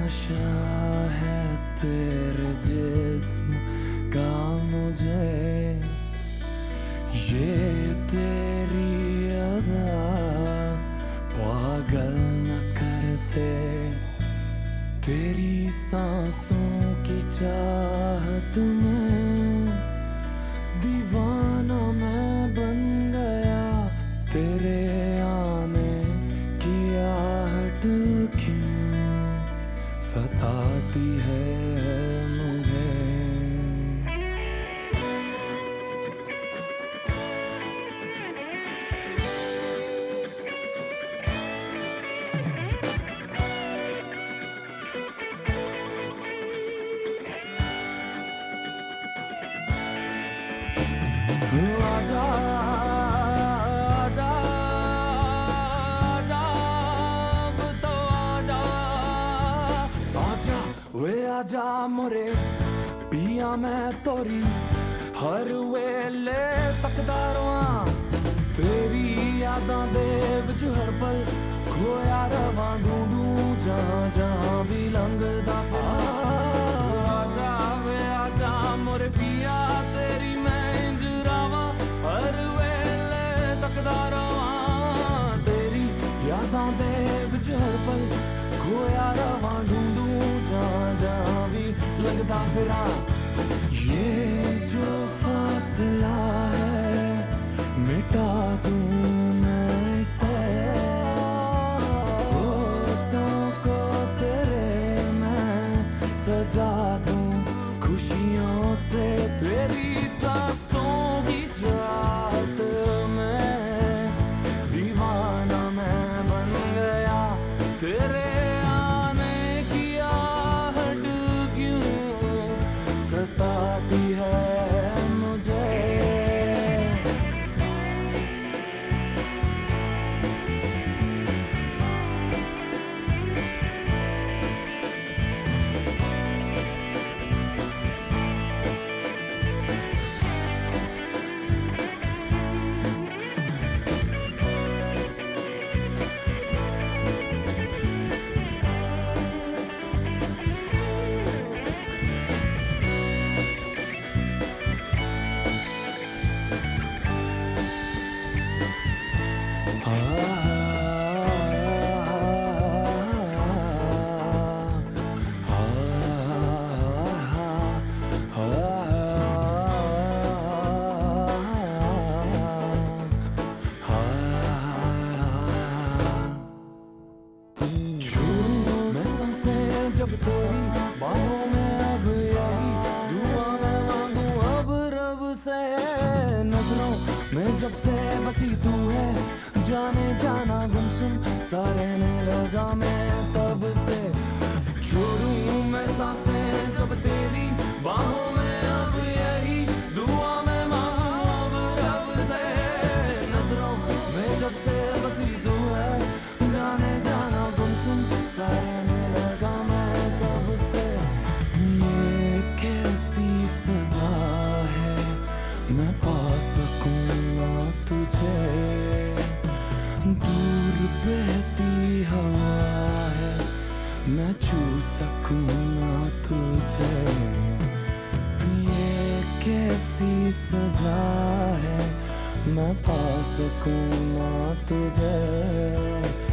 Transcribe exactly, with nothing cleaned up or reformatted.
नशा है तेरे जिस्म का मुझे, ये तेरी अदा पागल न करते। तेरी सांसों की चाहत में दीवाना मैं बन गया। तेरे आने की आहट क्यों सताती है मुझे। आजा आजा आजा अब तो आजा आजा वे आजा मोरे पिया मैं तोरी हर वेले तकदा रवां। तेरी यादां दे विच हर पल खोया रवां, ढूंढूं जहां जहां भी लंघदा फिरां। आजा वे आजा मोरे पिया तेरी मैं हर वेले तकदा रवां। तेरी यादां दे विच हर पल खोया रवां, ढूंढूं जहां जहां भी लंघदा फिरां। ये जो फासला है मिटा दूं मैं इसे, होठों को तेरे मैं सजा दूं खुशियों से। तेरी सांसों की चाहत में दीवाना मैं बन गया। तेरे आने की आहट क्यों सताती है मुझे। जब तेरी बाहों में अब यही दुआ मैं मांगू अब रब से। नजरों में जब से बसी तू है, जाने जाना गुमसुम सा रहने लगा मैं तब से। छोड़ूं मैं सांसें जब तेरी बाहों में अब यही दुआ मैं मांगू अब रब से। नजरों में जब से बसी तू है, जाने जाना गुमसुम सा रहने लगा मैं तब से। ये कैसी सजा है मैं पा सकूं ना तुझे, दूर बहती हवा है मैं छू सकूं ना तुझे। ये कैसी सजा है मैं पा सकूं ना तुझे।